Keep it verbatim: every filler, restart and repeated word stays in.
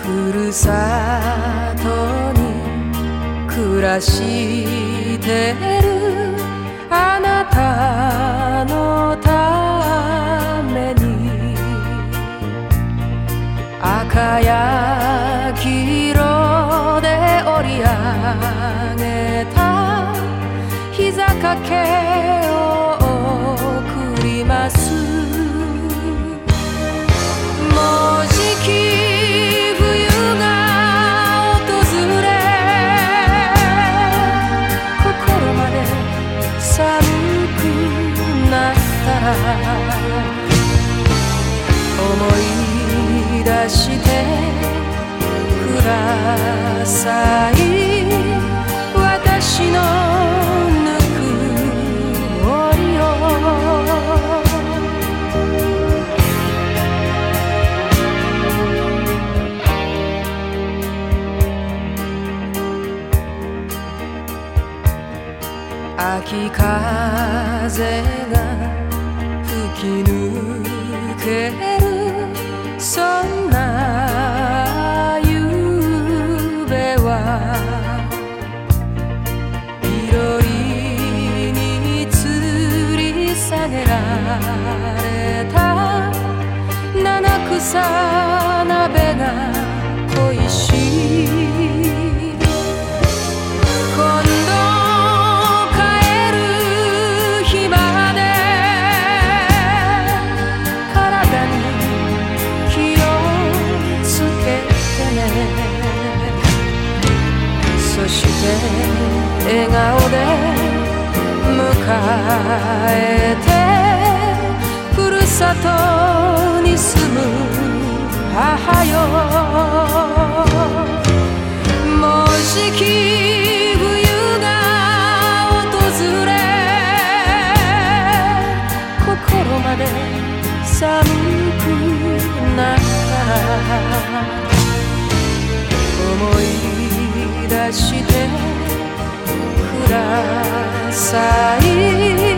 ふるさとに暮らしてるあなたのために赤や黄色で織り上げた膝掛けを送ります。もうじき冬が訪れ心まで寒くなったら思い出してください。私のぬくもりを秋風が吹き抜けるそんな夢はいろりに吊り下げられた七草鍋が恋しい。今度帰る日まで体に気をつけてね。そして笑顔で迎えてふるさとに住む母よ。もうじき冬が訪れ心まで寒くなったら思い出してください。